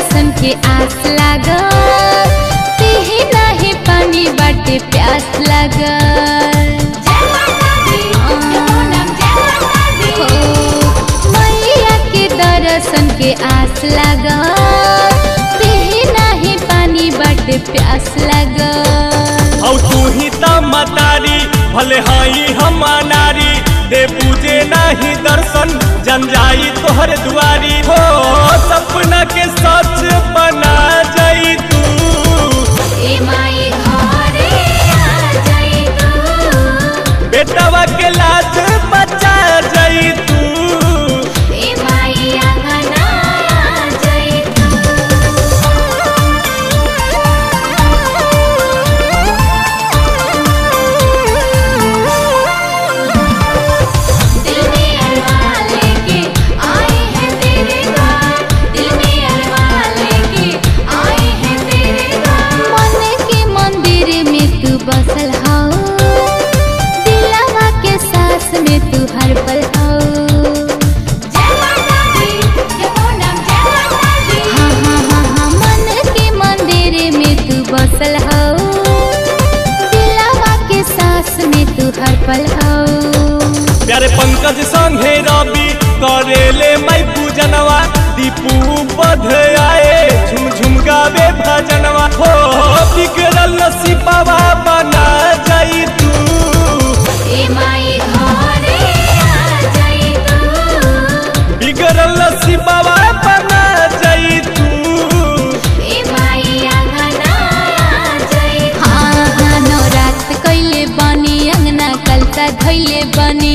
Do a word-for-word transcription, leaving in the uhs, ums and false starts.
दर्शन के आस लागा पीही नहीं पानी बाटे प्यास लागा मैया के दर्शन के आस लागा पीही नहीं पानी बाटे प्यास लागा औ तू ही त मतारी भले हाई हम नारी दे पूजे नहीं दर्शन जन जाई तोहर दुआरी हो सपना के सच बना जाई तू ए माई घरे आ जाई तू बेटवा के लाज बचा जाई तू ए माई आंगना आ जाई तू दिल में अरमान लेके आए हैं तेरे द्वार दिल में अरमान लेके आए हैं तेरे द्वार मन के मंदिर में तू बसल हो दिलवा के सास में तू हर पल हो जय माता दी जय पूनम जय माता दी हाँ हाँ हाँ हाँ मन के मंदिर में तू बसल हो दिलवा के सास में तू हर पल हो प्यारे पंकज संगे रवि करेले मई पूजनवा दीपू बध आए झुम झुम गावे भजनवा हो बिगड़ल नसीबवा बना जाई तू ए माई घरे आ जाई तू बिगड़ल नसीबवा बना जाई तू ए माई आंगना आ जाई हाँ हाँ नवरात कइले बनी अंगना कलसा धइले बनी